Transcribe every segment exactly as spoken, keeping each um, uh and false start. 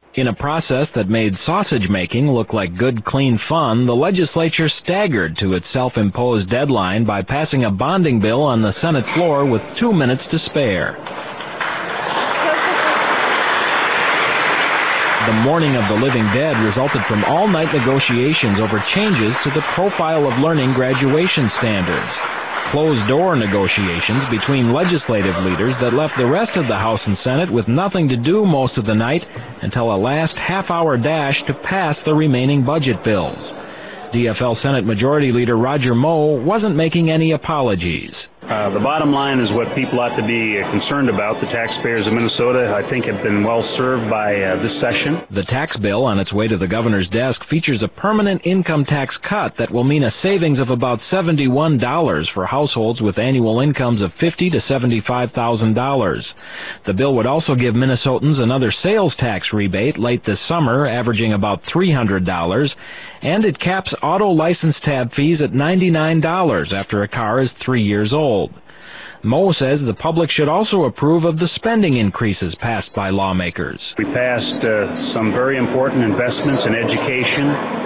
In a process that made sausage-making look like good, clean fun, the legislature staggered to its self-imposed deadline by passing a bonding bill on the Senate floor with two minutes to spare. The mourning of the living dead resulted from all-night negotiations over changes to the profile of learning graduation standards. Closed-door negotiations between legislative leaders that left the rest of the House and Senate with nothing to do most of the night until a last half-hour dash to pass the remaining budget bills. D F L Senate Majority Leader Roger Moe wasn't making any apologies. Uh, the bottom line is what people ought to be uh, concerned about. The taxpayers of Minnesota, I think, have been well served by uh, this session. The tax bill on its way to the governor's desk features a permanent income tax cut that will mean a savings of about seventy-one dollars for households with annual incomes of fifty thousand to seventy-five thousand dollars. The bill would also give Minnesotans another sales tax rebate late this summer, averaging about three hundred dollars, and it caps auto license tab fees at ninety-nine dollars after a car is three years old. Moe says the public should also approve of the spending increases passed by lawmakers. We passed uh, some very important investments in education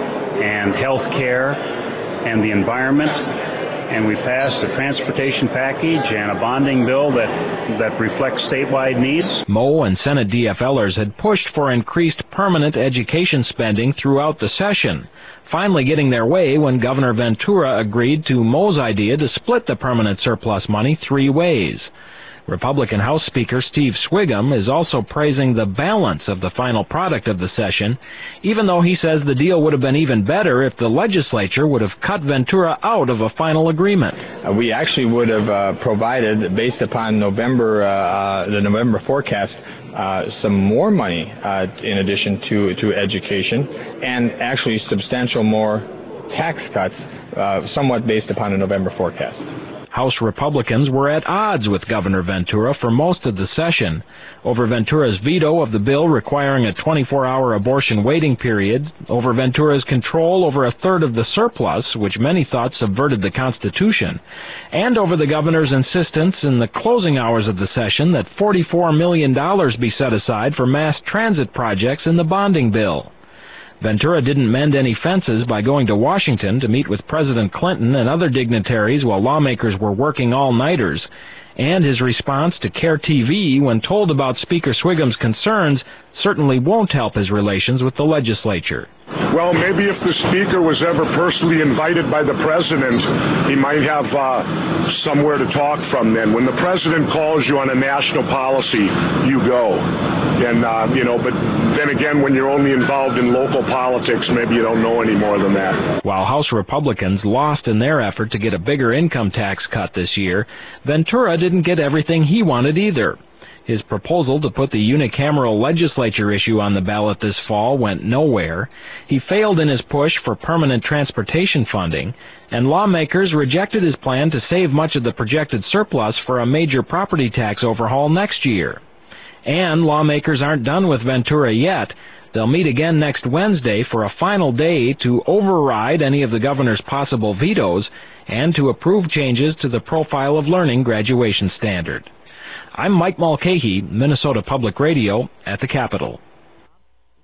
and health care and the environment, and we passed a transportation package and a bonding bill that, that reflects statewide needs. Moe and Senate D F Lers had pushed for increased permanent education spending throughout the session, finally getting their way when Governor Ventura agreed to Moe's idea to split the permanent surplus money three ways. Republican House Speaker Steve Swigum is also praising the balance of the final product of the session, even though he says the deal would have been even better if the legislature would have cut Ventura out of a final agreement. Uh, we actually would have uh, provided, based upon November, uh, uh, the November forecast, Uh, some more money uh, in addition to, to education, and actually substantial more tax cuts, uh, somewhat based upon a November forecast. House Republicans were at odds with Governor Ventura for most of the session over Ventura's veto of the bill requiring a twenty-four hour abortion waiting period, over Ventura's control over a third of the surplus, which many thought subverted the Constitution, and over the governor's insistence in the closing hours of the session that forty-four million dollars be set aside for mass transit projects in the bonding bill. Ventura didn't mend any fences by going to Washington to meet with President Clinton and other dignitaries while lawmakers were working all-nighters, and his response to CARE T V when told about Speaker Swigum's concerns certainly won't help his relations with the legislature. Well, maybe if the Speaker was ever personally invited by the President, he might have uh, somewhere to talk from then. When the President calls you on a national policy, you go. And, uh, you know, but then again, when you're only involved in local politics, maybe you don't know any more than that. While House Republicans lost in their effort to get a bigger income tax cut this year, Ventura didn't get everything he wanted either. His proposal to put the unicameral legislature issue on the ballot this fall went nowhere. He failed in his push for permanent transportation funding, and lawmakers rejected his plan to save much of the projected surplus for a major property tax overhaul next year. And lawmakers aren't done with Ventura yet. They'll meet again next Wednesday for a final day to override any of the governor's possible vetoes and to approve changes to the profile of learning graduation standard. I'm Mike Mulcahy, Minnesota Public Radio, at the Capitol.